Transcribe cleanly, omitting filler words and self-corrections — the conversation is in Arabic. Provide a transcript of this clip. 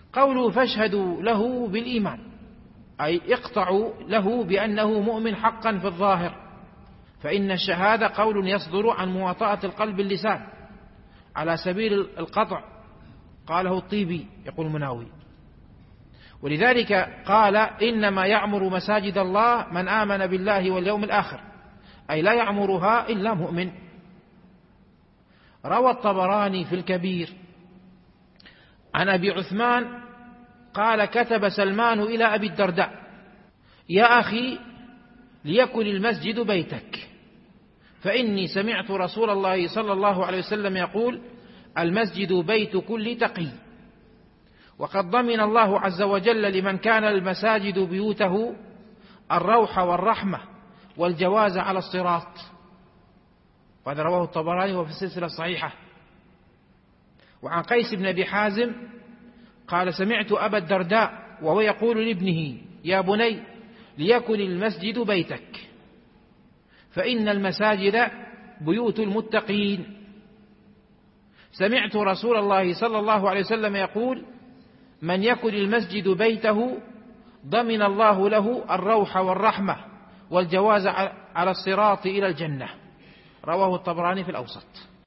قوله فاشهدوا له بالإيمان، أي اقطعوا له بأنه مؤمن حقا في الظاهر، فإن الشهادة قول يصدر عن مواطأة القلب باللسان على سبيل القطع، قاله الطيبي يقول المناوي. ولذلك قال إنما يعمر مساجد الله من آمن بالله واليوم الآخر، أي لا يعمرها إلا مؤمن. روى الطبراني في الكبير عن أبي عثمان قال كتب سلمان إلى أبي الدرداء: يا أخي ليكن المسجد بيتك، فإني سمعت رسول الله صلى الله عليه وسلم يقول: المسجد بيت كل تقي. وقد ضمن الله عز وجل لمن كان المساجد بيوته الروح والرحمة والجواز على الصراط. وهذا رواه الطبراني وفي السلسلة الصحيحة. وعن قيس بن أبي حازم قال سمعت أبا الدرداء وهو يقول لابنه: يا بني ليكن المسجد بيتك، فإن المساجد بيوت المتقين. سمعت رسول الله صلى الله عليه وسلم يقول: من يكن المسجد بيته ضمن الله له الروح والرحمة والجواز على الصراط إلى الجنة. رواه الطبراني في الأوسط.